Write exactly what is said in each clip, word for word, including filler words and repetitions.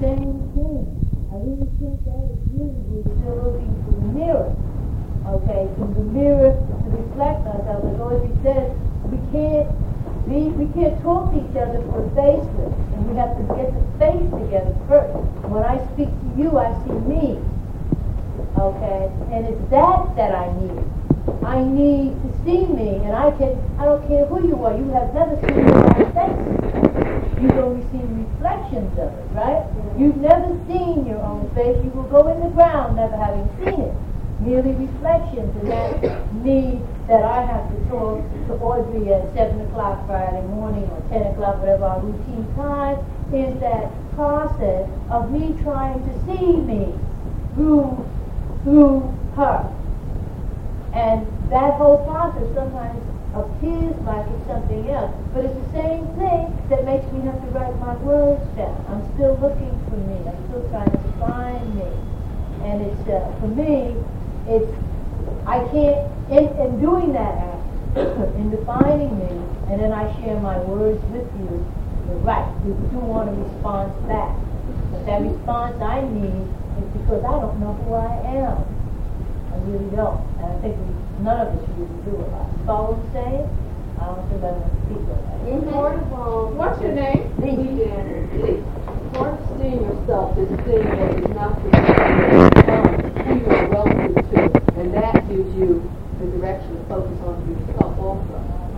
same thing. I really think that is really we're still looking for the mirror. Okay, from the mirror to reflect ourselves. As Audrey says, we can't we, we can't talk to each other for faceless, and we have to get the face together first. When I speak to you, I see me. Okay, and it's that that I need. I need to see me, and I can. I don't care who you are. You have never seen my face. You've only seen reflections of it, right? You've never seen your own face. You will go in the ground never having seen it. Merely reflections, and that need that I have to talk to Audrey at seven o'clock Friday morning or ten o'clock, whatever our routine time, is that process of me trying to see me through through her. And that whole process sometimes appears like it's something else, but it's the same thing that makes me have to write my words down. I'm still looking for me. I'm still trying to find me. And it's, uh, for me, it's, I can't, in, in doing that act, in defining me, and then I share my words with you, you're right, we do want a response back. But that response I need is because I don't know who I am. I really don't. And I think we, none of us really do a lot. Follow what I'm saying? I don't think I'm going to speak on that. Mm-hmm. Part of all, what's your name? Lee. Lee. Part of seeing yourself is seeing what is not the who you are relative to, and that gives you the direction to focus on yourself also.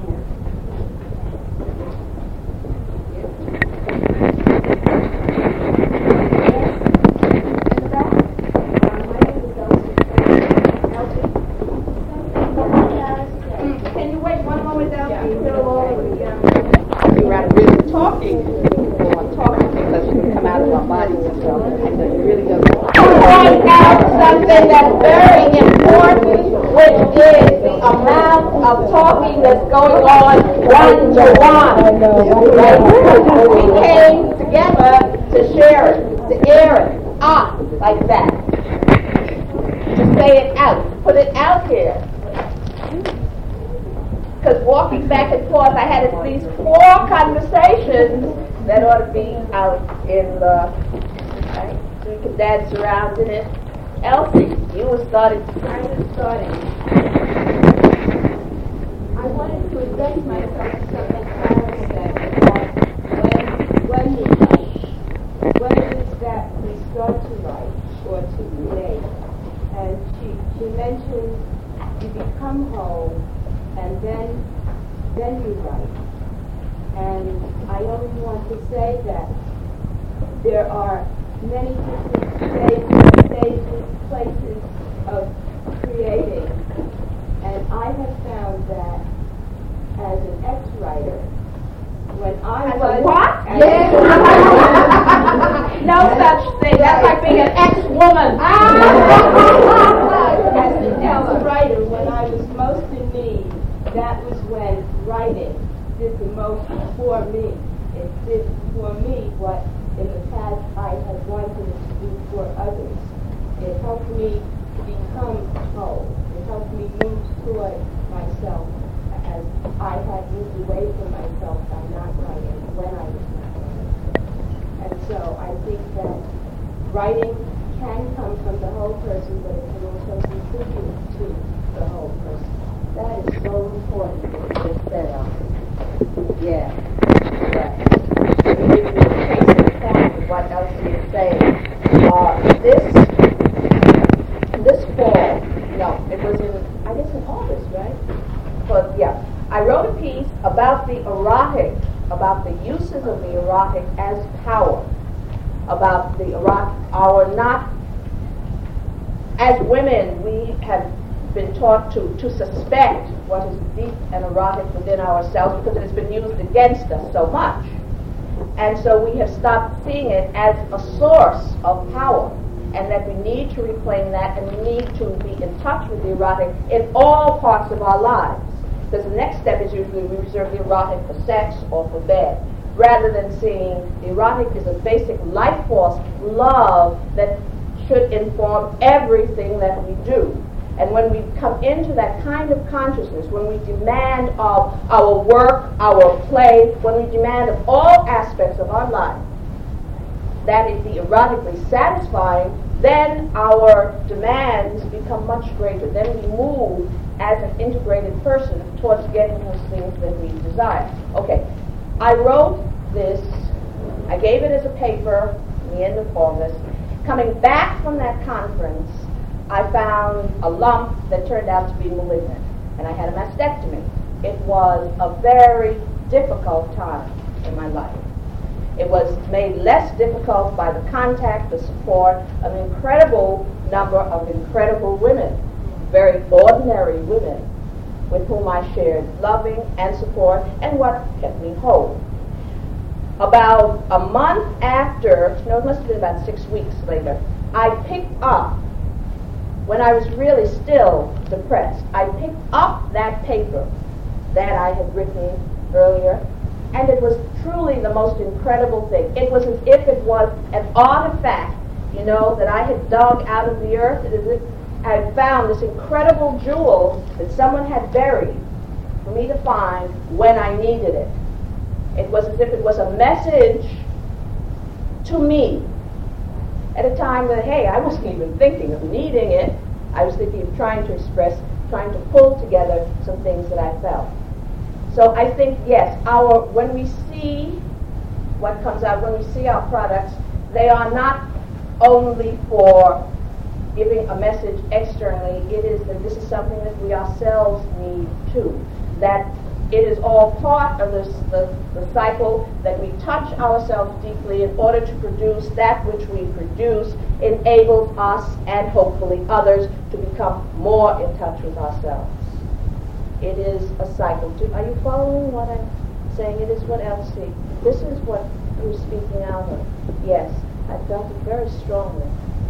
Something that's very important, which is the amount of talking that's going on one to one. We came together to share it, to air it, ah, like that. To say it out, to put it out here. Because walking back and forth, I had at least four conversations that ought to be out in the, right? We could dance around in it. Elsie, you were starting. I was starting. I wanted to address myself to something Clara said about when, when we write, when it is that we start to write or to create. And she, she mentioned you become whole and then, then you write. And I only want to say that there are many different stages, stages, places of creating, and I have found that as an ex-writer, when I As was a what? Yes. No such thing. That's like being an ex-woman. As an ex-writer, when I was most in need, that was when writing did the most for me. It did for me what in the past I had wanted it to do for others. It helped me become whole. It helped me move toward myself as I had moved away from myself by not writing when I was not writing. And so I think that writing can come from the whole person, but it can also contribute to the whole person. That is so important what you just said, Elsie. Yeah. Right. Let me give you a case in point of what Elsie is saying. Uh, this, this fall, no, it was in, I guess in August, right? But yeah, I wrote a piece about the erotic, about the uses of the erotic as power, about the erotic, our not, as women, we have been taught to, to suspect what is deep and erotic within ourselves because it has been used against us so much. And so we have stopped seeing it as a source of power, and that we need to reclaim that, and we need to be in touch with the erotic in all parts of our lives. Because the next step is usually we reserve the erotic for sex or for bed, rather than seeing the erotic as a basic life force, love that should inform everything that we do. And when we come into that kind of consciousness, when we demand of our work, our play, when we demand of all aspects of our life, that it be erotically satisfying, then our demands become much greater. Then we move as an integrated person towards getting those things that we desire. Okay, I wrote this, I gave it as a paper at the end of August. Coming back from that conference, I found a lump that turned out to be malignant, and I had a mastectomy. It was a very difficult time in my life. It was made less difficult by the contact, the support of an incredible number of incredible women, very ordinary women, with whom I shared loving and support, and what kept me whole. About a month after, no, it must have been about six weeks later, I picked up, when I was really still depressed, I picked up that paper that I had written earlier, and it was truly the most incredible thing. It was as if it was an artifact, you know, that I had dug out of the earth. It is as if I had found this incredible jewel that someone had buried for me to find when I needed it. It was as if it was a message to me at a time that, hey, I wasn't even thinking of needing it. I was thinking of trying to express, trying to pull together some things that I felt. So I think, yes, our when we see what comes out, when we see our products, they are not only for giving a message externally. It is that this is something that we ourselves need too. That it is all part of this, the, the cycle that we touch ourselves deeply in order to produce that which we produce enables us and hopefully others to become more in touch with ourselves. It is a cycle. Do, are you following what I'm saying? It is what Elsie, this is what you're speaking out of. Yes, I felt it very strongly.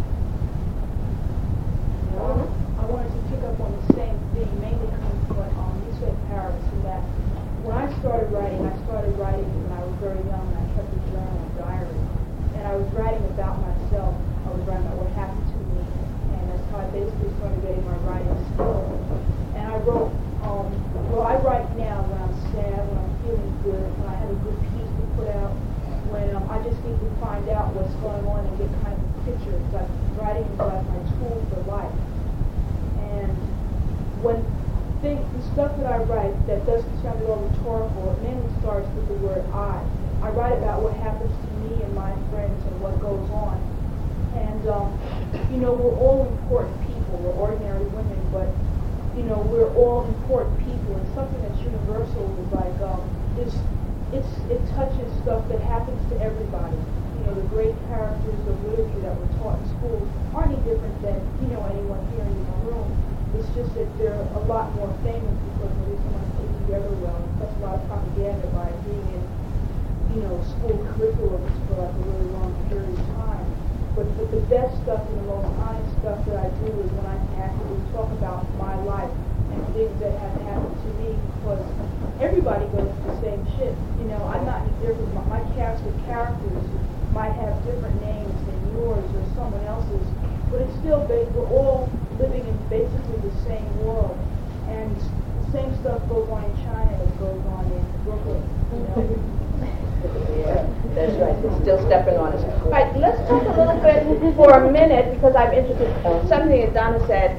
Um, I wanted to pick up on the same thing, mainly coming from what um, you said, Paris, and that when I started writing, I started writing when I was very young, and I kept a journal, a diary, and I was writing about myself. I was writing about what happened to me, and that's how I basically started getting my writing skills. And I wrote, um, well, I write now when I'm sad, when I'm feeling good, when I have a good piece to put out, when um, I just need to find out what's going on and get kind of a picture. It's like writing is like my tool for life. And when things, the stuff that I write that doesn't sound at all rhetorical, it mainly starts with the word I. I write about what happens to me and my friends and what goes on. And, um, you know, we're all important people. We're ordinary women, but, you know, we're all important people. And something that's universal is like, um, is, it's, it touches stuff that happens to everybody. You know, the great characters of literature that were taught in school aren't any different than, you know, anyone here in the room. It's just that they're a lot more famous because maybe someone put it together well. And plus a lot of propaganda by being in, you know, school curriculums for like a really long period of time. But, but the best stuff and the most honest stuff that I do is when I can actually talk about my life and things that have happened to me, because everybody goes through the same shit. You know, I'm not any different. My, my cast of characters might have different names than yours or someone else's, but it's still, we're all living in basically the same world, and the same stuff goes on in China as goes on in Brooklyn, you know. Yeah, that's right. It's still stepping on us. All right, let's talk a little bit for a minute, because I'm interested in something that Donna said.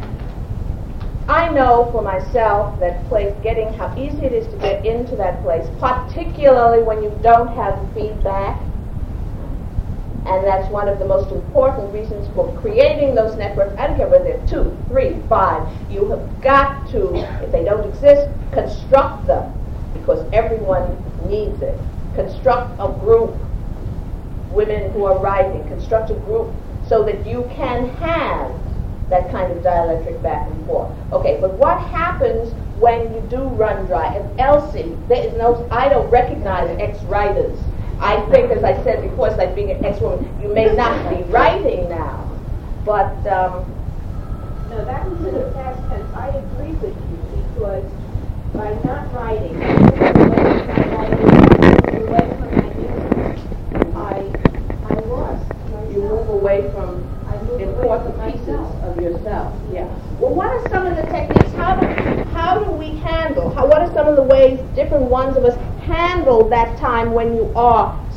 I know for myself that place, getting how easy it is to get into that place, particularly when you don't have feedback. And that's one of the most important reasons for creating those networks. I don't care whether they're two, three, five. You have got to, if they don't exist, construct them, because everyone needs it. Construct a group, women who are writing, construct a group so that you can have that kind of dielectric back and forth. Okay, but what happens when you do run dry? And Elsie, there is no, I don't recognize ex-writers. I think, as I said before, it's like being an ex-woman. You may not be writing now, but... Um, no, that was in the past tense. I agree with you, because by not writing, I moved away from my music. I, I lost myself. You move away from I moved important away from pieces myself. of yourself. Yeah. Well, what are some of the techniques? How do, how do we handle, how, what are some of the ways different ones of us handle that time when you are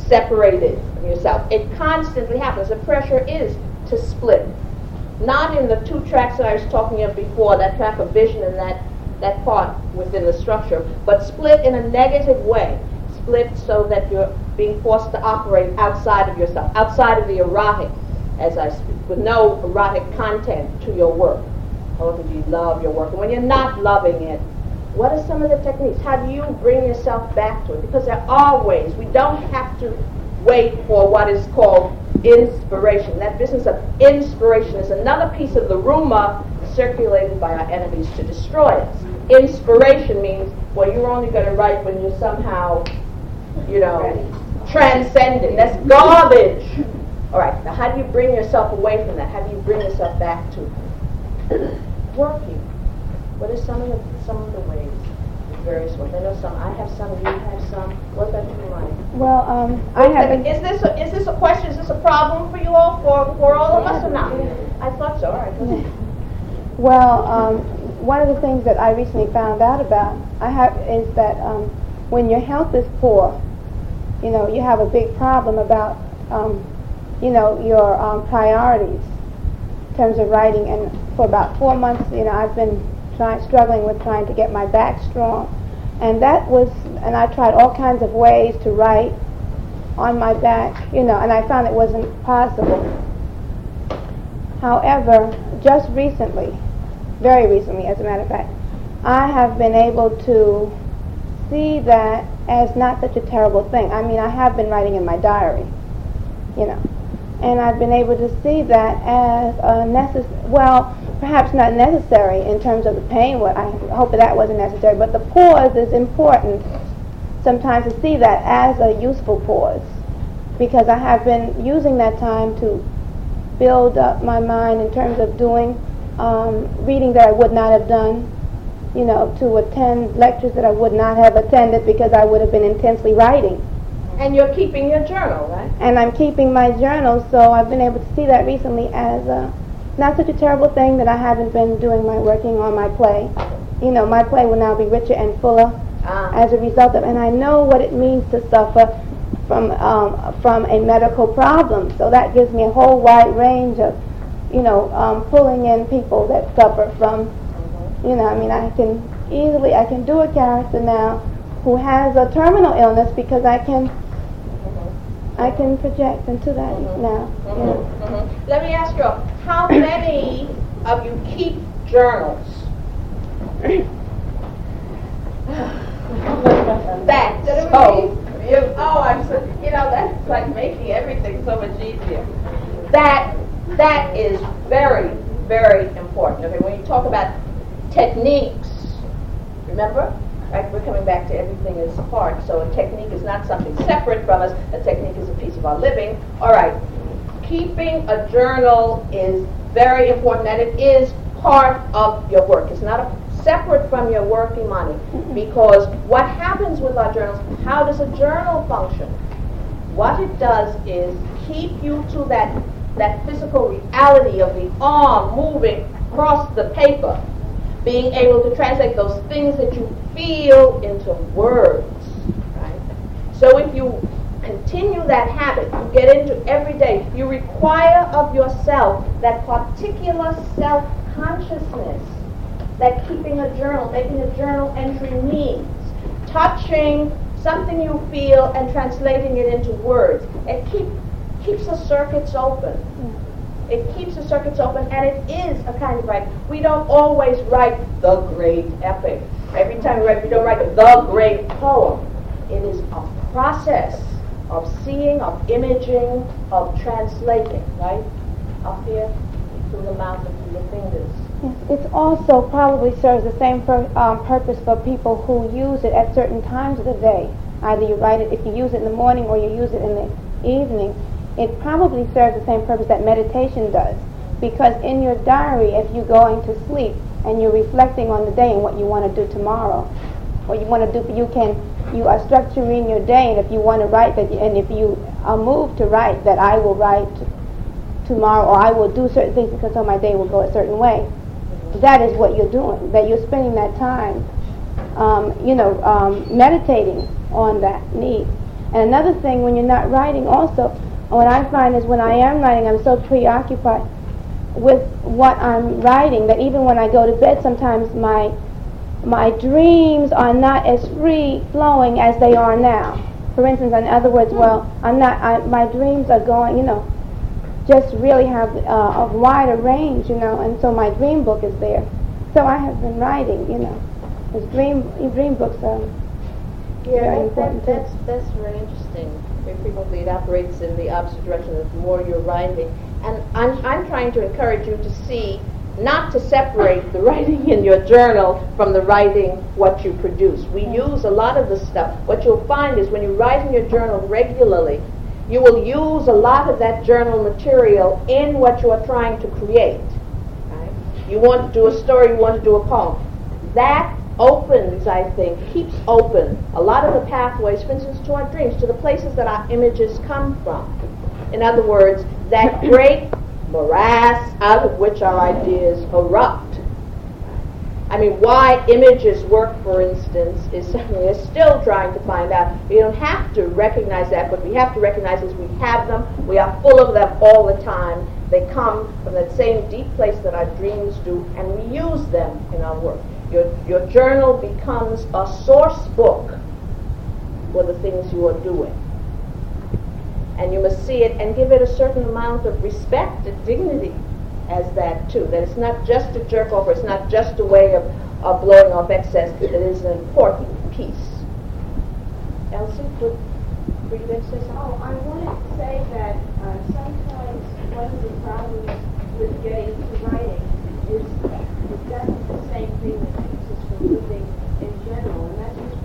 separated from yourself. It constantly happens. The pressure is to split. Not in the two tracks that I was talking of before, that track of vision and that, that part within the structure, but split in a negative way. Split so that you're being forced to operate outside of yourself, outside of the erotic, as I speak, with no erotic content to your work. However, do you love your work? And when you're not loving it, what are some of the techniques? How do you bring yourself back to it? Because there are ways. We don't have to wait for what is called inspiration. That business of inspiration is another piece of the rumor circulated by our enemies to destroy us. Inspiration means, well, you're only going to write when you're somehow, you know, transcendent. That's garbage. All right, now how do you bring yourself away from that? How do you bring yourself back to working? What are some of the, some of the ways, the various ways? I know some, I have some, you have some. What about you, Ryan? Well, um, I haven't... Is this, a, is this a question, is this a problem for you all, for, for all of us or not? I thought so, all right. Go ahead. Well, um, one of the things that I recently found out about I have is that um, when your health is poor, you know, you have a big problem about, um, you know, your um, priorities in terms of writing. And for about four months, you know, I've been trying, struggling with trying to get my back strong. And that was, and I tried all kinds of ways to write on my back, you know, and I found it wasn't possible. However, just recently, very recently as a matter of fact, I have been able to see that as not such a terrible thing. I mean, I have been writing in my diary, you know, and I've been able to see that as a necessary, well, perhaps not necessary in terms of the pain. What I hope that wasn't necessary, but the pause is important sometimes to see that as a useful pause, because I have been using that time to build up my mind in terms of doing um, reading that I would not have done, you know, to attend lectures that I would not have attended because I would have been intensely writing. And you're keeping your journal, right? And I'm keeping my journal, so I've been able to see that recently as a, not such a terrible thing that I haven't been doing my working on my play. You know, my play will now be richer and fuller Ah. as a result of, and I know what it means to suffer from um, from a medical problem. So that gives me a whole wide range of, you know, um, pulling in people that suffer from, you know, I mean, I can easily, I can do a character now who has a terminal illness because I can, I can project into that Mm-hmm. now. Mm-hmm. Yeah. Mm-hmm. Let me ask you, how many of you keep journals? That's so, you, oh, I'm so, you know, that's like making everything so much easier. That, that is very, very important. Okay, when you talk about techniques, remember? Right, we're coming back to everything is part, so a technique is not something separate from us. A technique is a piece of our living. All right, keeping a journal is very important, and it is part of your work. It's not a, separate from your working money, because what happens with our journals, how does a journal function? What it does is keep you to that, that physical reality of the arm moving across the paper, being able to translate those things that you feel into words, right? So if you continue that habit, you get into every day, you require of yourself that particular self-consciousness that keeping a journal, making a journal entry means. Touching something you feel and translating it into words. It keep, keeps the circuits open. It keeps the circuits open, and it is a kind of writing. We don't always write the great epic. Every time we write, we don't write the great poem. It is a process of seeing, of imaging, of translating, right? Up here, through the mouth and through the fingers. It also probably serves the same pur- um, purpose for people who use it at certain times of the day. Either you write it, if you use it in the morning or you use it in the evening, it probably serves the same purpose that meditation does. Because in your diary, if you're going to sleep and you're reflecting on the day and what you want to do tomorrow, what you want to do, you can, you are structuring your day, and if you want to write that, and if you are moved to write that I will write tomorrow, or I will do certain things because so my day will go a certain way, that is what you're doing, that you're spending that time, um, you know, um, meditating on that need. And another thing, when you're not writing also, what I find is when I am writing, I'm so preoccupied with what I'm writing that even when I go to bed, sometimes my my dreams are not as free flowing as they are now. For instance, in other words, well, I'm not. I, my dreams are going, you know, just really have uh, a wider range, you know, and so my dream book is there. So I have been writing, you know, because dream dream books are Yeah, very that, important that, too. that's, that's very interesting. Very frequently it operates in the opposite direction. The more you're writing. And I'm, I'm trying to encourage you to see, not to separate the writing in your journal from the writing what you produce. We use a lot of the stuff. What you'll find is when you write in your journal regularly, you will use a lot of that journal material in what you are trying to create. Right? You want to do a story, you want to do a poem. That opens, I think, keeps open a lot of the pathways, for instance, to our dreams, to the places that our images come from. In other words, that great morass out of which our ideas erupt. I mean, why images work, for instance, is something we're still trying to find out. We don't have to recognize that, but we have to recognize is we have them, we are full of them all the time. They come from that same deep place that our dreams do, and we use them in our work. Your, your journal becomes a source book for the things you are doing. And you must see it and give it a certain amount of respect and dignity as that too. That it's not just a jerk off, or it's not just a way of, of blowing off excess. It is an important piece. Elsie, would, would you like to say something? Oh, I wanted to say that uh, sometimes one of the problems with getting to writing is exactly the same thing that keeps us from living in general, and that's just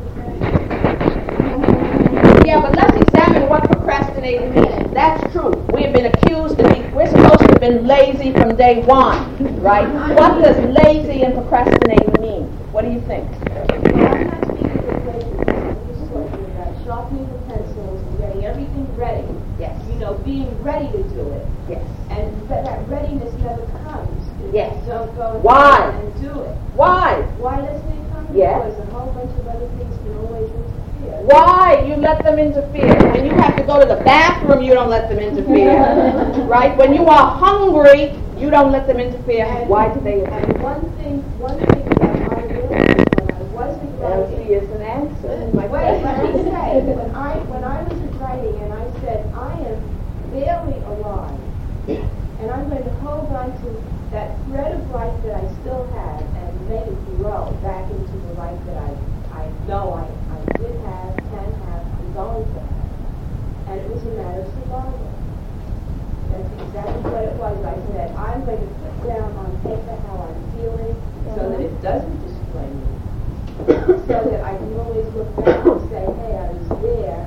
procrastination. Yeah, but let's examine what procrastinating means. That's true. We have been accused of being, we're supposed to have been lazy from day one, right? What does lazy and procrastinating mean? What do you think? Well, I'm not speaking of laziness. I'm just talking about sharpening the pencils and getting everything ready. Yes. You know, being ready to do it. Yes. And but that readiness never comes. If Yes. you don't go Why? ahead and do it. Why? Why doesn't it come? Yes. Because a whole bunch of other things can always interfere. Why you let them interfere? When you have to go to the bathroom, you don't let them interfere, right? When you are hungry, you don't let them interfere. And, Why do they interfere? And one thing, one thing that I realized when I wasn't Elsie writing. is an answer. My Wait, let me question. say, when I when I was writing and I said I am barely alive, and I'm going to hold on to that thread of life that I still have and make it grow back into the life that I I know I, I did have, can have, I'm going to have. And it was a matter of survival. That's exactly what it was. I said, I'm going to put down on paper how I'm feeling so that it doesn't display me. So that I can always look back and say, hey, I was there,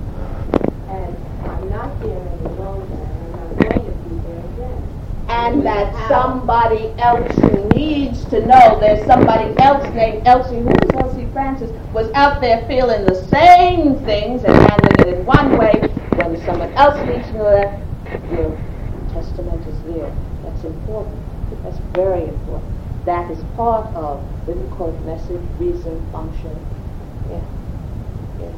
and I'm not there any longer, and I'm not going to be there again. And that somebody else who needs to know there's somebody else named Elsie, who is Elsie Francis, was out there feeling the same things and handling it in one way. When someone else needs to know that, your testament is there. That's important. That's very important. That is part of what we call message, reason, function. Yeah. Yeah.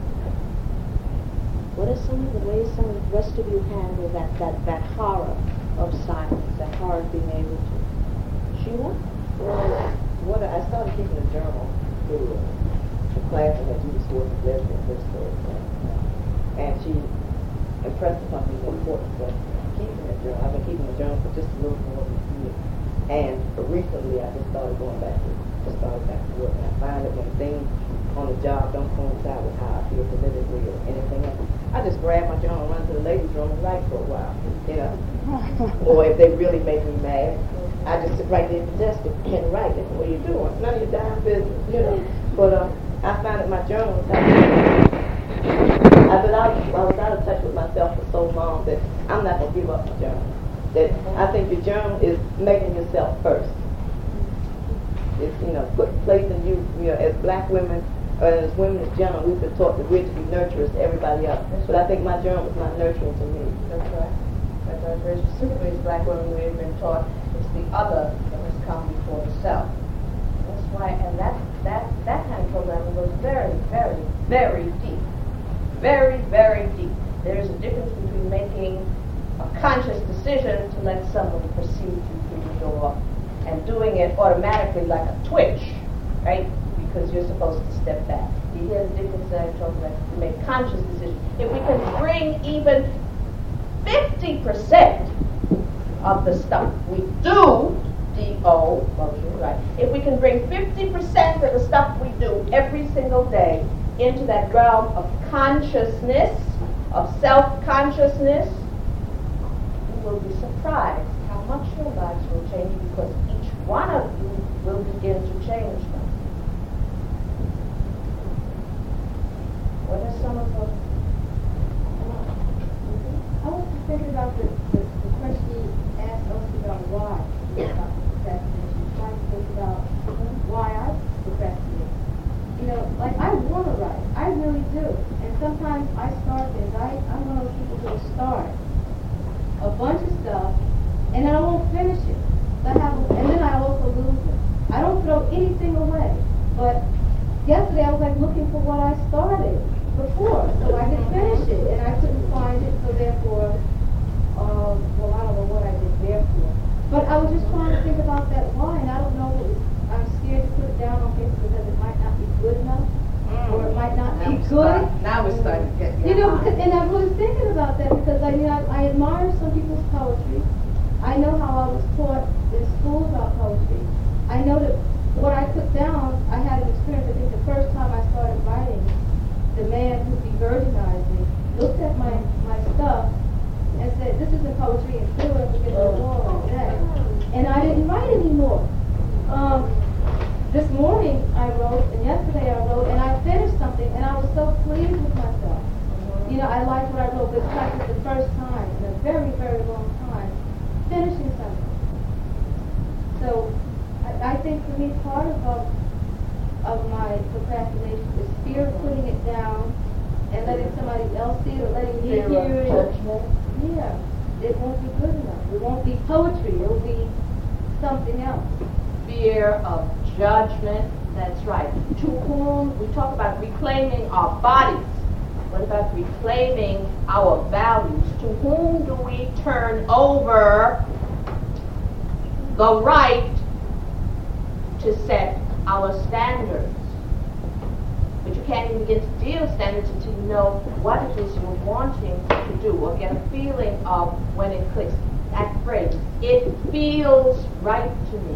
What are some of the ways some of the rest of you handle that, that, that horror of silence, that horror of being able to? Sheila? Well, what I started keeping a journal through the class that I do this work with Leslie in Pittsburgh, and she impressed upon me the importance of keeping a journal. I've been keeping a journal for just a little more than a year, and recently I just started going back to just started back to work, and I find that when things on the job don't coincide with how I feel politically or anything else, I just grab my journal, run to the ladies' room, and write for a while, you know. Or if they really make me mad, I just sit right there at the desk and can write. They say, what are you doing? None of your damn business, you know. But uh, I found that my journal, I've been out, I was out of touch with myself for so long that I'm not going to give up my journal. That I think your journal is making yourself first. It's, you know, put placing you, you know, as black women, or as women in general, we've been taught that we're to be nurturers to everybody else. But I think my journal was not nurturing to me. That's right. That's right. Very specifically, as black women, we've been taught it's the other that must come before the self. That's why, and that, that, that kind of programming goes very, very, very deep. very, very deep. There's a difference between making a conscious decision to let someone proceed you through the door and doing it automatically like a twitch, right? Because you're supposed to step back. You hear the difference that I'm talking about? To make conscious decisions. If we can bring even fifty percent of the stuff we do, D O, motion, right? If we can bring fifty percent of the stuff we do every single day into that realm of consciousness, of self-consciousness, you will be surprised how much your lives will change because each one of you will begin to change them. What are some of the... I was just thinking about the, the, the question you asked us about why about procrastination. Trying to think about why I procrastinate. You know, like I want to write. I really do. And sometimes I start things. I, I'm one of those people who will start a bunch of stuff and then I won't finish it. So I have, and then I also lose it. I don't throw anything away. But yesterday I was like looking for what I started before so I could finish it. And I couldn't find it, so therefore, um, well, I don't know what I did therefore. But I was just trying to think about that why, and I don't know, I'm scared to put it down on paper because it might not be good enough, mm. or it might not now be good. Start, now we're starting to get You know, because, and I was thinking about that because I mean, I, I admire some people's poetry. I know how I was taught in school about poetry. I know that what I put down, I had an experience. I think the first time I started writing, the man who de-virginized me looked at my, my stuff and said, "This isn't poetry," and threw it up against the wall like that. And I didn't write anymore. Um, this morning I wrote, and yesterday I wrote, and I finished something, and I was so pleased with myself. You know, I liked what I wrote, but it's like it's the first time in a very, very long time finishing something. So I, I think for me, part of uh, of my procrastination is fear of putting it down and letting somebody else see it or letting me Fear hear of it. judgment. Yeah, it won't be good enough. It won't be poetry. It'll be something else. Fear of judgment, that's right. To whom, we talk about reclaiming our bodies. What about reclaiming our values? To whom do we turn over the right to set our standards? But you can't even begin to deal with standards until you know what it is you're wanting to do or get a feeling of when it clicks. That phrase, it feels right to me.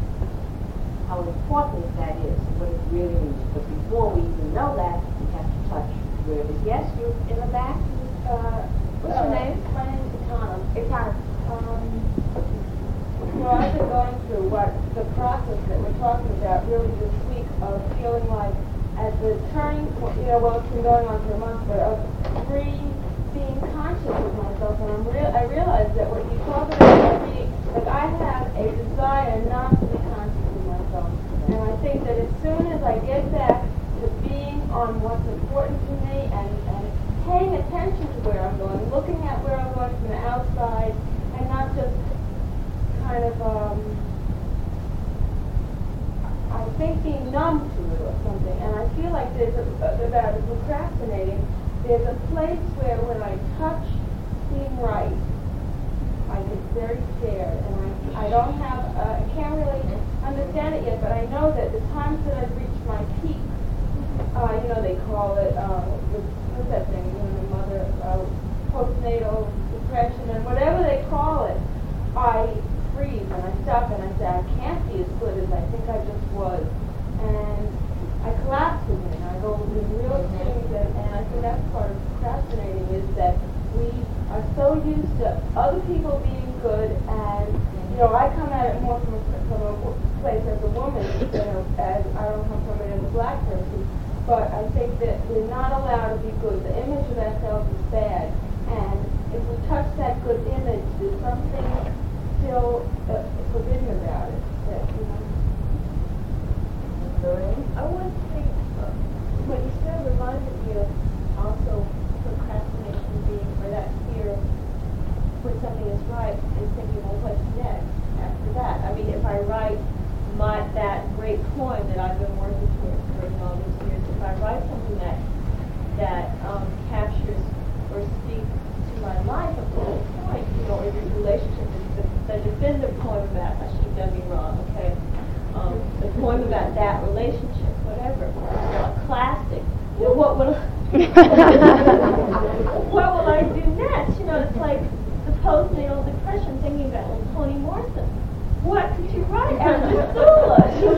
How important that is, what it really means. But before we even know that, we have to touch where it is. Yes, you in the back? Uh, what's your uh, name? My name is Ikana. Ikana. Um, well, I've been going through what the process that we're talking about really this week of feeling like at the turning point, you know, well, it's been going on for a month, but of re being conscious of myself, and I'm real. I realize that what you talk about being, like I have a desire not to be conscious of myself, and I think that as soon as I get back to being on what's important to me and, and paying attention to where I'm going, looking at where I'm going from the outside, and not just kind of, um, I think being numb to it or something. And I feel like there's a, about procrastinating, there's a place where when I touch being right, I get very scared, and I, I don't have, uh, I can't really understand it yet, but I know that the times that I've reached my peak, uh, you know, they call it, uh, what's that thing, you know, the mother, uh, postnatal depression, and whatever they call it, I freeze and I stop and I say, I can't be as good as I think I just was. And I collapse again. I go in real things, and, and I think that's part of procrastinating is that we are so used to other people being good, and, you know, I come at it more from a, from a place as a woman, you know, as I don't come from it as a black person, but I think that we're not allowed to be good. The image of ourselves is bad, and if we touch that good image, there's something still uh, forbidden about it. That, you know. I would think uh, what you said reminded me of also procrastination being, or that fear when something is right, is thinking, well, what's next after that? I mean, if I write my that great poem that I've been working towards for all these years, if I write something that that um, know, what will what will I do next? You know, it's like the postnatal depression, thinking about well, Toni Morrison. What did you write after Sula?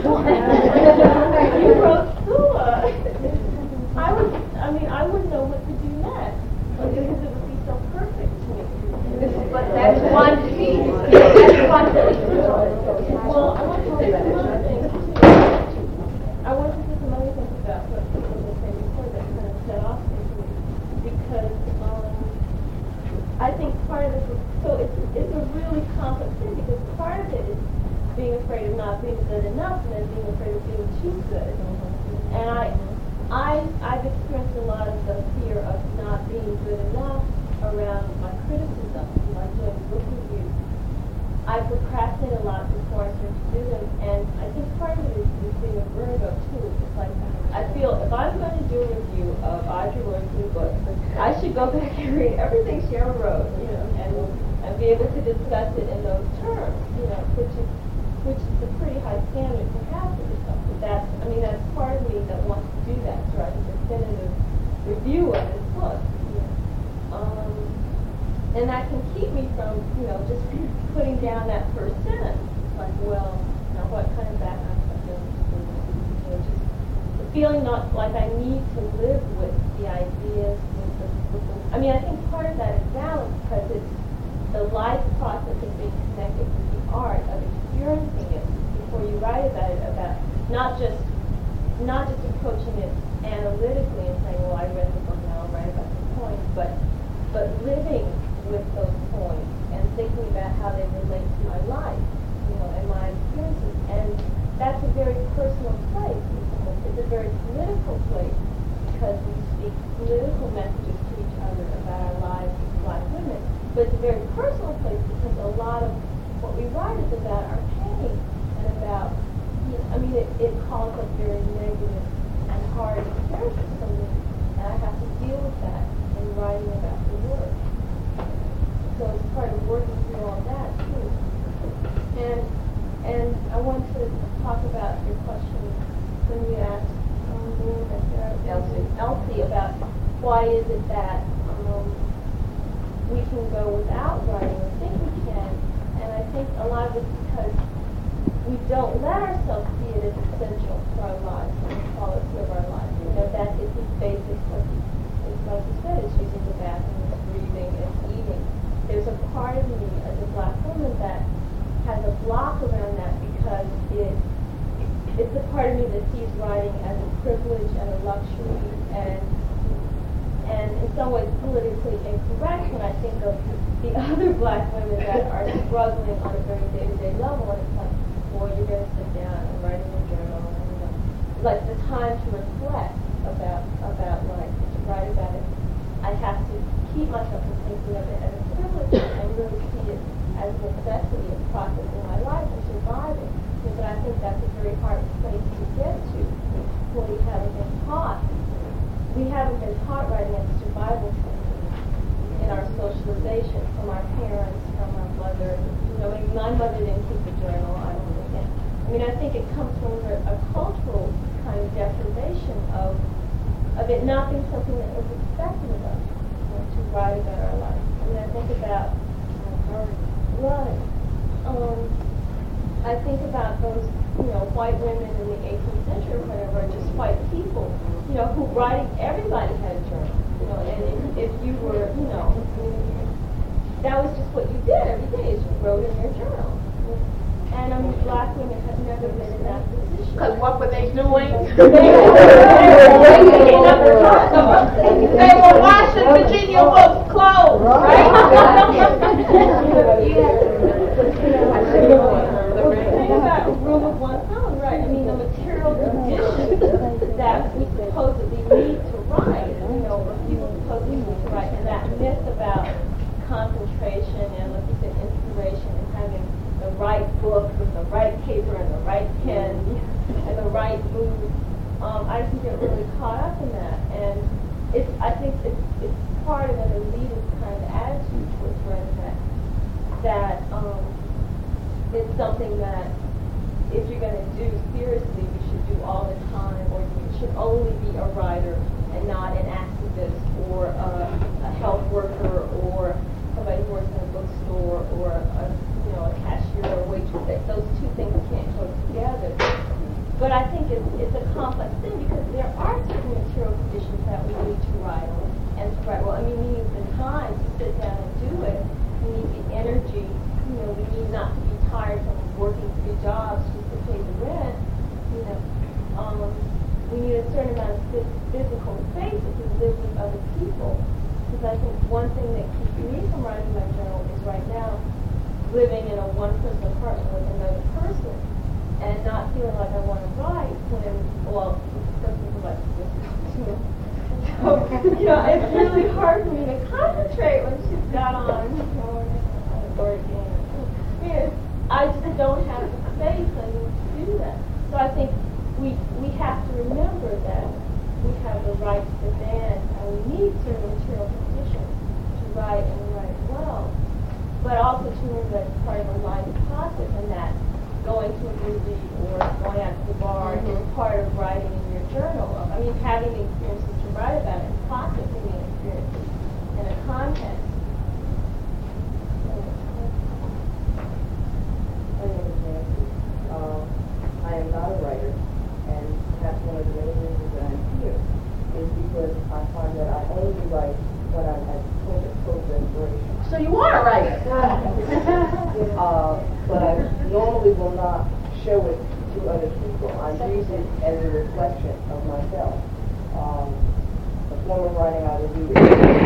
You wrote Sula. I would, I mean, I wouldn't know what to do next because it would be so perfect to me. But that's one piece. That's one piece. Well, I want to say some other things too. I want to say some other things about what people were saying before that kind of set off into me because um, I think part of this is, so it's, it's a really complex thing because part of it is being afraid of not being good enough and then being afraid of being too good. And I, I, I've experienced a lot of the fear of not being good enough around my criticism, like doing book reviews. I procrastinate a lot before I start to do them, and I think part of it is, is being a Virgo too. It's like I feel if I'm going to do a review of Audre Lorde's new book, I should go back and read everything Cheryl wrote, you know, and and be able to discuss it in those terms, you know, which is which is a pretty high standard to have for yourself. But that's, I mean, that's part of me that wants to do that, to write a definitive review of this book. You know. Um, and that can keep me from, you know, just putting down that first sentence. Like, well, now what kind of background stuff does this do? You know, just the feeling not like I need to live with the ideas, with the, with the, I mean, I think part of that is balance because it's the life process of being connected with the art, of experiencing it before you write about it, about not just not just approaching it analytically and saying, well, I read the book, now I'll write about the points, but but living with those points and thinking about how they relate to my life, you know, and my experiences. And that's a very personal place. It's a very political place because we speak political messages to each other about our lives as Black women. But it's a very personal place because a lot of what we write is about our pain and about, you know, I mean, it, it calls up very negative and hard experiences for me, and I have to deal with that in writing about the work. So it's part of working through all that too. And and I want to talk about your question when you asked um, Elsie, Elsie about why is it that um, we can go without writing or think we can. And I think a lot of it's because we don't let ourselves see it as essential to our lives and the quality of our lives. You know, that is the basic, like, it's like you said, it's using the bathroom, it's breathing, it's eating. There's a part of me as a Black woman that has a block around that because it it's the part of me that sees writing as a privilege and a luxury and and in some ways politically incorrect when I think of the other Black women that are struggling on a very day-to-day level, and it's like, well, you're going to sit down and write in your journal, and you know, like the time to reflect about about life, to write about it. I have to keep myself from thinking of it as a privilege and really see it as a necessity of processing my life and surviving. But I think that's a very hard place to get to when we haven't been taught. We haven't been taught writing as a survival technique in our socialization from our parents, from our mother. You know, maybe my mother didn't keep a journal. I don't think. I mean, I think it comes from a, a cultural kind of deprivation of of it not being something that was expected of us, you know, to write about our life. I mean, I think about right. Um, I think about those, you know, white women in the eighteenth century or whatever, just white people, you know, who writing, everybody had a journal, you know, and if, if you were, you know, that was just what you did every day, is you wrote in your journal. And I mean, Black women have never been in that position. Because what were they doing? They They were washing Virginia Woolf's clothes, right? Think about a room of one's own, right? I mean, the material conditions that we supposedly need to write, you know, what people supposedly need to write, and that myth about concentration and, like you said, inspiration and having the right book with the right paper and the right pen and the right mood. Um, I think get really caught up in that, and it's. I think it's it's part of an elitist kind of attitude towards writing that that um, it's something that if you're going to do seriously, you should do all the time, or you should only be a writer and live with other people. Because I think one thing that keeps me from writing my journal is right now living in a one-person apartment with another person and not feeling like I want to write when, well, some people like to just go to it. So, you know, it's really hard for me to concentrate when she's got on, you know, or again. I mean, I just don't have the space I need to do that. So I think we we have to remember that we have the right to demand and we need certain material conditions to write and write well. But also to remember that part of a life process and that going to a movie or going out to the bar mm-hmm. is part of writing in your journal. I mean, having the experiences to write about it and processing the experiences in a context. My name is Nancy. Um, I am not a writer, and perhaps one of the main reasons that I'm here is because I find that I only write when I'm at total, total inspiration. So you are a writer. uh, but I normally will not show it to other people. I use it as a reflection of myself. Um, a form of writing I would do is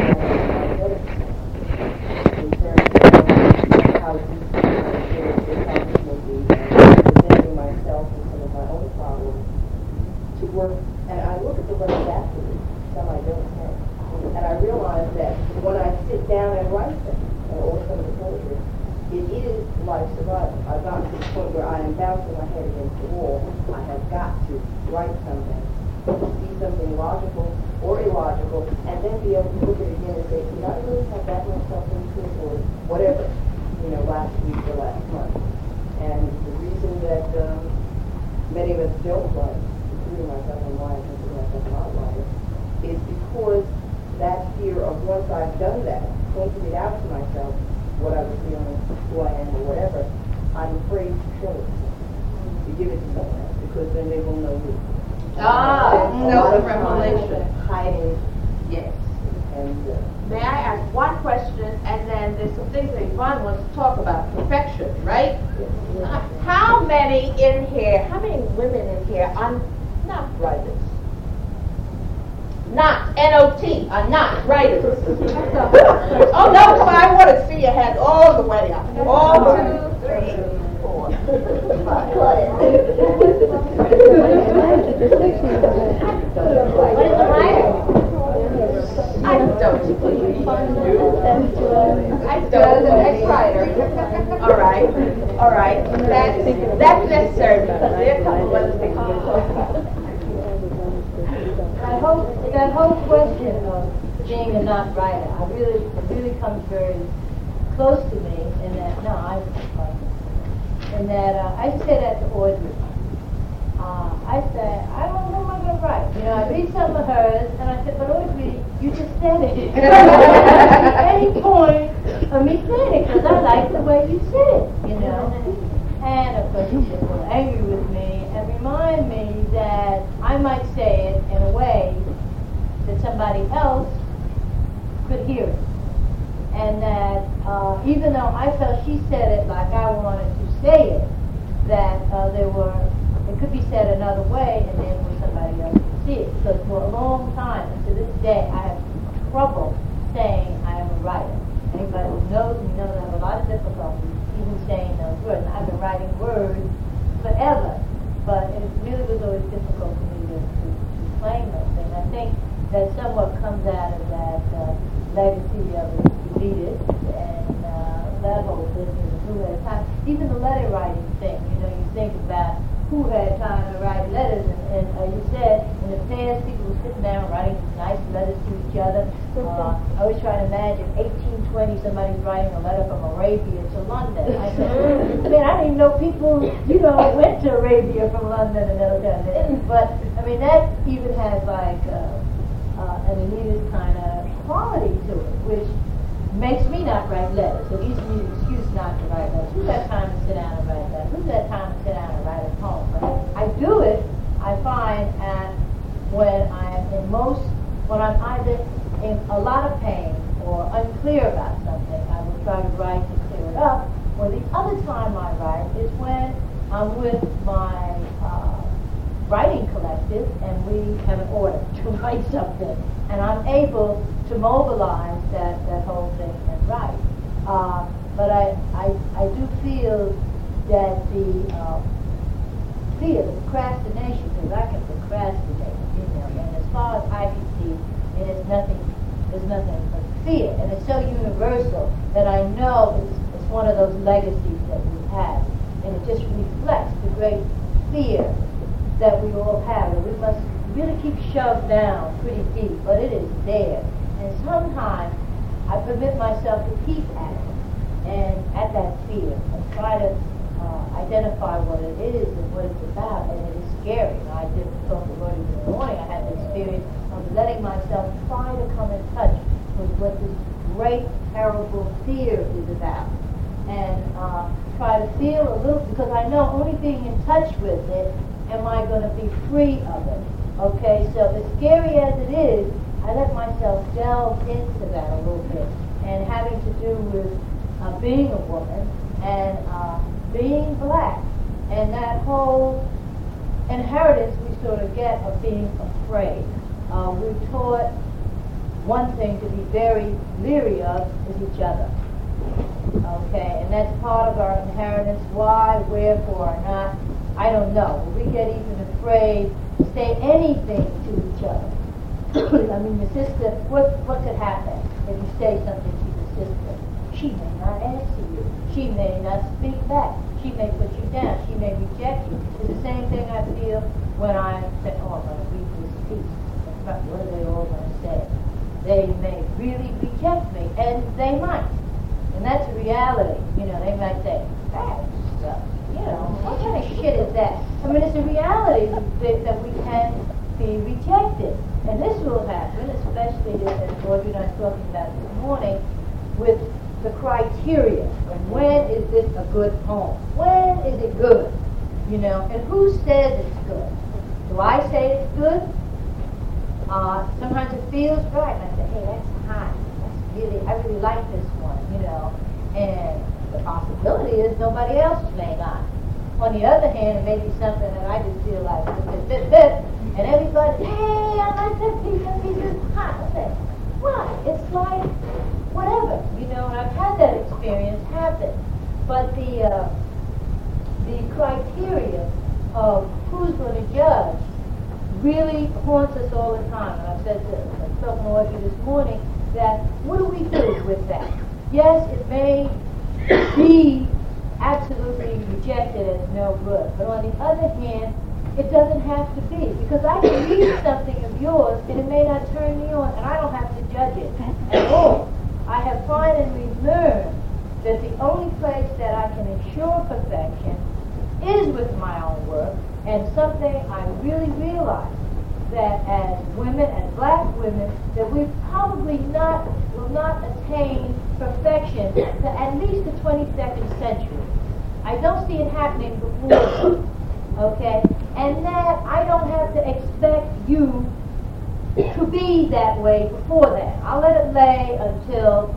in terms of how deep the topic will be, and presenting myself and some of my own problems to work. And I look at the letters afterwards, some I don't have. And I realize that when I sit down and write them, or some of the poetry, it is life survival. I've gotten to the point where I am bouncing my head against the wall. I have got to write something, see something logical or illogical, and then be able to look at it again and say, did I really have that much self-interest or whatever, you know, last week or last month? And the reason that um, many of us don't write, including myself and why I consider myself not a writer, is because that fear of once I've done that, pointing it out to myself, what I was feeling, who I am, or whatever, I'm afraid to show it, to give it to someone else, because then they will know me. Ah, self-revelation. Hiding, yes. And uh, may I ask one question, and then there's some things that Yvonne wants to talk about, perfection, right? yes. How many in here, how many women in here are not writers? Not, N O T, are not writers. Oh, no, so I want to see your hand all the way up. One, two, three, four, five. What is a writer? I don't believe you. I don't believe writer. All right, all right. That's, that's necessary because there are a couple of other things we're going to talk about. I hope that whole question of being a not writer, I really, it really comes very close to me. In that, no, I, in that uh, I say that to Audrey. Uh, I say, I don't know what I'm going to write. You know, I read some of hers, and I said, but Audrey, you just said it. At any point of me saying it, because I like the way you said it. You know. And of course, she gets a little angry with me and remind me that I might say it in a way that somebody else could hear it. And that uh, even though I felt she said it like I wanted to say it, that uh, there were, it could be said another way and then for somebody else to see it. Because for a long time, and to this day, I have trouble saying I am a writer. Anybody who knows me knows I have a lot of difficulty even saying those words. I've been writing words forever, but it really was always difficult for me to, to, to claim those things. I think that somewhat comes out of that uh, legacy of Elitist and uh, that whole business of who had time. Even the letter writing thing, you know, you think about who had time to write letters, and, and uh, you said in the past people were sitting down writing nice letters to each other. Uh, I always try to imagine eighteen twenty somebody's writing a letter from Arabia to London. I said, man, I didn't even know people, you know, went to Arabia from London and those kind of things. But I mean, that even has like uh, uh, an elitist kind of quality to it, which makes me not write letters. It gives me an excuse not to write letters. Who's got time to sit down and write letters? Who's got time to sit down and write a poem? But I do it, I find, at when I'm in most, when I'm either in a lot of pain or unclear about something, I will try to write to clear it up. Or the other time I write is when I'm with my uh, writing collective, and we have an order to write something, and I'm able to mobilize that, that whole thing and write. Uh, but I, I, I do feel that the uh, fear, the procrastination, because I can procrastinate, you know, and as far as I can see, it is nothing, there's nothing but fear, and it's so universal that I know it's, it's one of those legacies that we have, and it just reflects the great fear that we all have, that we must really keep shoved down pretty deep, but it is there. And sometimes I permit myself to peek at it, and at that fear, and try to uh, identify what it is and what it's about, and it is scary. And I did talk to Roddy in the morning. I had the experience of letting myself try to come in touch with what this great, terrible fear is about, and uh, try to feel a little, because I know only being in touch with it am I going to be free of it. Okay, so as scary as it is, I let myself delve into that a little bit, and having to do with uh, being a woman and uh, being black, and that whole inheritance we sort of get of being afraid. Uh, we're taught one thing to be very leery of is each other. Okay, and that's part of our inheritance. Why, wherefore, or not, I don't know. We get even afraid to say anything to each other. I mean, the sister, what, what could happen if you say something to the sister? She may not answer you. She may not speak back. She may put you down. She may reject you. It's the same thing I feel when I say, oh, I'm going to read this piece. What are they all going to say? They may really reject me, and they might. And that's a reality. You know, they might say, that stuff, you know, what kind of shit is that? I mean, it's a reality that, that we can be rejected. And this will happen, especially as Audrey and I were talking about this morning, with the criteria. And when is this a good poem? When is it good? You know, and who says it's good? Do I say it's good? Uh, sometimes it feels right. And I say, hey, that's hot. That's really, I really like this one, you know. And the possibility is nobody else may not. On the other hand, it may be something that I just feel like fit, fit, fit, and everybody, hey, I like that piece, that piece is hot. I say, why? It's like whatever, you know. And I've had that experience happen. But the uh, the criteria of who's going to judge really haunts us all the time. And I've said this, I was talking to Audrey this morning, that what do we do with that? Yes, it may be absolutely rejected as no good, but on the other hand, it doesn't have to be, because I can read something of yours and it may not turn me on, and I don't have to judge it at all. I have finally learned that the only place that I can ensure perfection is with my own work, and something I really realize that as women, as black women, that we probably not will not attain perfection to at least the twenty-second century. I don't see it happening before, okay? And that I don't have to expect you to be that way before that. I'll let it lay until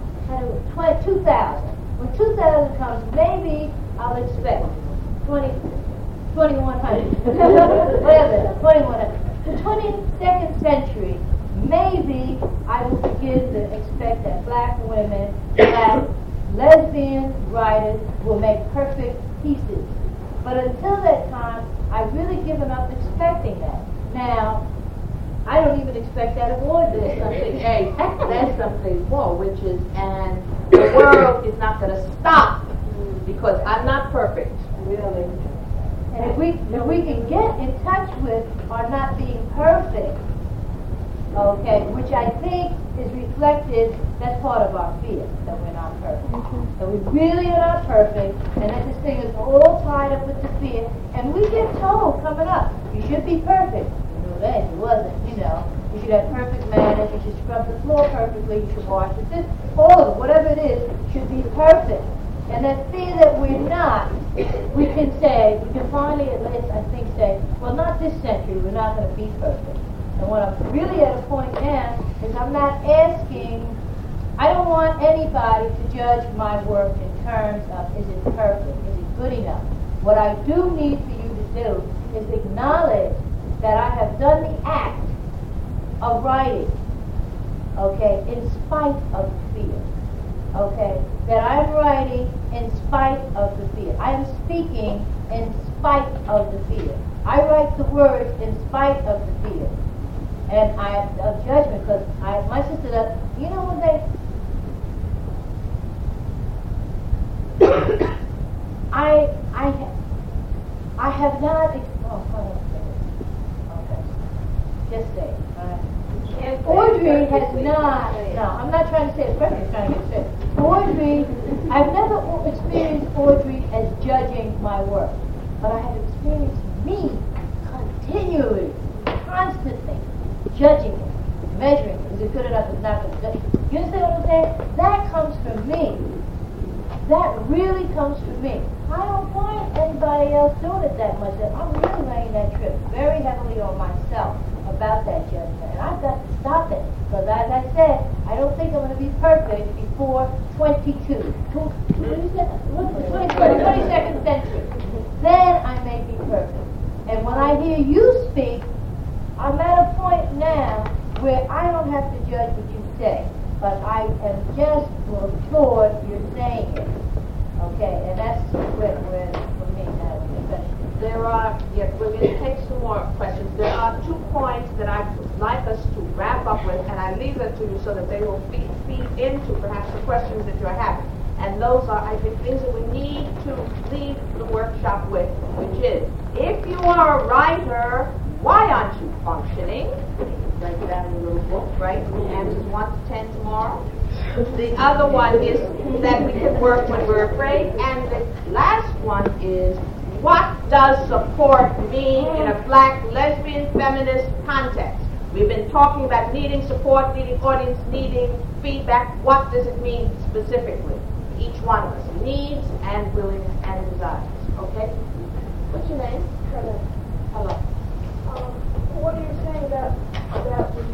two thousand. When two thousand comes, maybe I'll expect twenty, twenty-one hundred, whatever, twenty-one hundred. The twenty-second century, maybe I will begin to expect that black women, black lesbian writers will make perfect pieces. But until that time, I've really given up expecting that. Now, I don't even expect that of Audrey. There's something, hey, there's something more, which is, and the world is not going to stop because I'm not perfect. Really. And if we, if we can get in touch with our not being perfect, okay, which I think is reflected, that's part of our fear, that we're not perfect. Mm-hmm. So we really are not perfect, and that this thing is all tied up with the fear, and we get told coming up, you should be perfect. You know that, you wasn't, you know. You should have perfect manners, you should scrub the floor perfectly, you should wash the dishes, all of it, whatever it is, should be perfect. And that fear that we're not, we can say, we can finally at least, I think, say, well, not this century, we're not going to be perfect. And what I'm really at a point now is I'm not asking, I don't want anybody to judge my work in terms of, is it perfect, is it good enough? What I do need for you to do is acknowledge that I have done the act of writing, okay, in spite of fear, okay, that I'm writing in spite of the fear. I am speaking in spite of the fear. I write the words in spite of the fear. And I of judgment, because I, my sister does, you know when they, I, I, ha- I have not, ex- oh, hold on a second. Okay. Just say it. All right. Audrey has not, no, I'm not trying to say it's perfect, I'm trying to get straight. Audrey, I've never o- experienced Audrey as judging my work, but I have experienced me continually, constantly judging it, measuring it. Is it good enough? Is it not good enough? You understand what I'm saying? That comes from me. That really comes from me. I don't find anybody else doing it that much. I'm really laying that trip very heavily on myself about that judgment. And I've got to stop it. Because as I said, I don't think I'm going to be perfect before twenty-two. twenty-second century. Then I may be perfect. And when I hear you speak, I'm at a point now where I don't have to judge what you say, but I am just assured you're saying it. Okay, and that's where, where for me, that especially. There are, yes, we're going to take some more questions. There are two points that I'd like us to wrap up with, and I leave them to you so that they will feed, feed into perhaps the questions that you're having. And those are, I think, things that we need to leave the workshop with, which is, if you are a writer, why aren't you functioning? Write it down in your little book, right? Answers one to ten tomorrow. The other one is that we can work when we're afraid. And the last one is, what does support mean in a black lesbian feminist context? We've been talking about needing support, needing audience, needing feedback. What does it mean specifically? Each one of us needs and willingness and desires. Okay? What's your name? Hello. Hello. Um, what are you saying about about the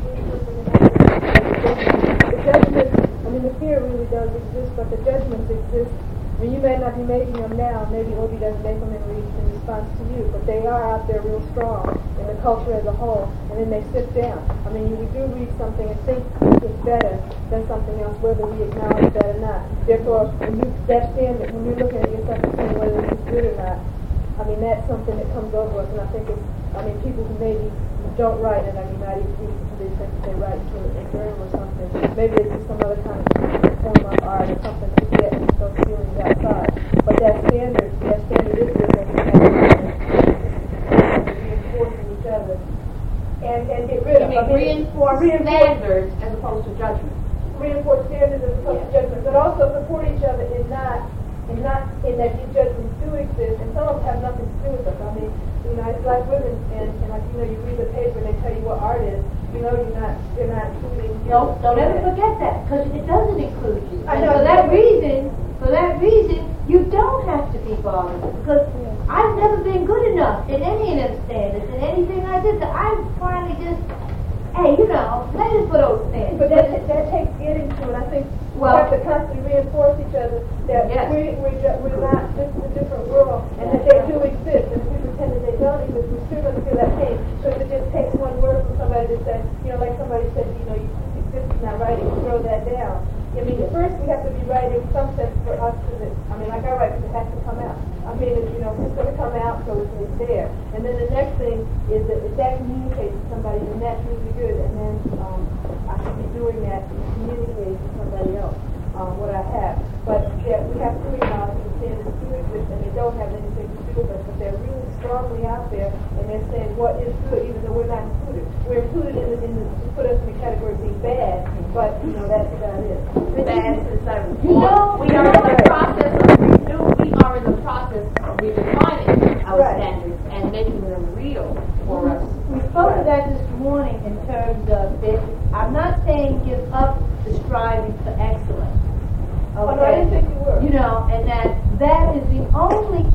the judgment? I mean, the fear really does exist, but the judgments exist. I mean, you may not be making them now. Maybe Obi doesn't make them in, re- in response to you, but they are out there real strong in the culture as a whole. And then they sit down. I mean, we do read something and think it's better than something else, whether we acknowledge that or not. Therefore, when you that standard, when you're looking at yourself and saying whether this is good or not, I mean, that's something that comes over us, and I think it's, I mean, people who maybe don't write, and I mean, not even people who they think they write to a journal or something, maybe it's just some other kind of form of art or something to get those feelings outside. But that standard, that standard is different, and reinforcing each other, and, and get rid of. You mean I mean, reinforce, reinforce standards as opposed to judgment? Reinforce standards as opposed to judgment, but also support each other in not And not in that these judgments do exist, and some of them have nothing to do with us. I mean, you know, it's like women, and, and like, you know, you read the paper and they tell you what art is, you know, you're not, you're not including. No, don't ever forget that, because it doesn't include you. I And know. for that reason, for that reason, you don't have to be bothered, because I've never been good enough in any of them standards, in anything I did. So I finally just, hey, you know, let us put those standards. But that, that takes getting to it. I think Well- we have to constantly reinforce each other that Yes. we, we're, ju- we're not just in a different world, and that they do exist, and if we pretend that they don't exist, we're still going to feel that pain. So if it just takes one word from somebody to say, you know, like somebody said, you know, you, this is not writing, you throw that down. I mean, first we have to be writing something for us to, I mean, like I write because it has to come out. I mean, it's, you know, it's going to come out, so it's, it's there. And then the next thing is that if that communicates to somebody, then that's really good. And then um, I should be doing that and communicating to somebody else um, what I have. But yeah, we have to acknowledge that the standards do exist, and they don't have anything to do with us, but they're really strongly out there, and they're saying what is good, even though we're not included. We're included in the, in the to put us in the category of being bad, but you know that's about it. Bad is that You know, we are in the process of renew, we are in the process of redefining our Right. standards and making them real for us. We spoke of that this morning in terms of this. I'm not saying give up the striving for excellence. Oh, no, I didn't think you were. You know, and that that is the only